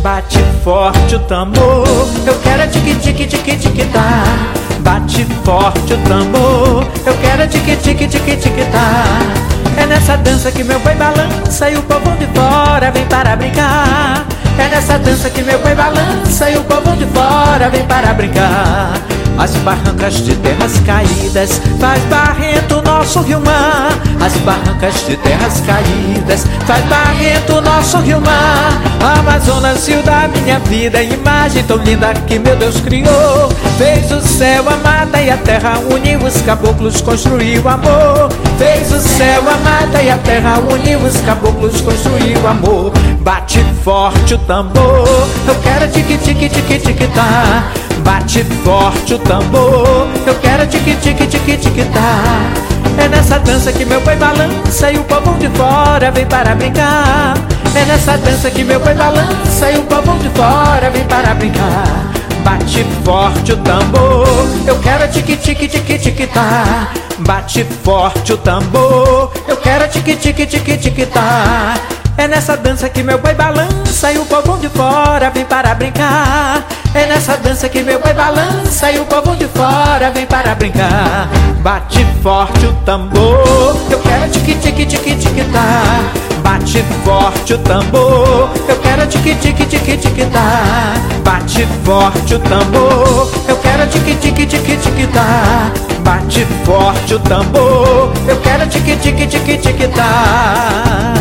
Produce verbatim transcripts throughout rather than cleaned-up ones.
bate forte o tambor. Eu quero tique tique tique tique tá. Bate forte o tambor. Eu quero tique tique tique tique tá. É nessa dança que meu boi balança e o povo de fora vem para brincar. É nessa dança que meu boi balança e o povo de fora vem para brincar. As barrancas de terras caídas faz barrento o nosso rio-mar. As barrancas de terras caídas faz barrento o nosso rio-mar. Amazonas, rio da minha vida, imagem tão linda que meu Deus criou. Fez o céu, a mata e a terra, uniu os caboclos, construiu amor. Fez o céu, a mata e a terra, uniu os caboclos, construiu amor. Bate forte o tambor. Eu quero tique tique tique tique tá. Bate forte o tambor. Eu quero tique tique tique tique tá. É nessa dança que meu boi balança e o povo de fora vem para brincar. É nessa dança que meu boi balança e o povo de fora vem para brincar. Bate forte o tambor. Eu quero tique tique tique tique tá. Bate forte o tambor. Eu quero tique tique tique tique tá. É nessa dança que meu boi balança e o povo de fora vem para brincar. É nessa dança que meu boi balança e o povo de fora vem para brincar. Bate forte o tambor. Eu quero tique tique tique tique tá. Bate forte o tambor. Eu quero tique tique tique tique tá. Bate forte o tambor. Eu quero tique tique tique tique tá. Bate forte o tambor. Eu quero tique tique tique tique tá.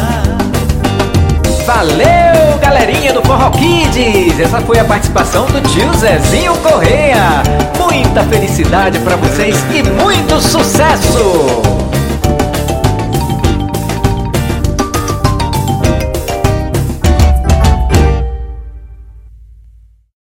Valeu, galerinha do Forró Kids! Essa foi a participação do tio Zezinho Correia. Muita felicidade pra vocês e muito sucesso!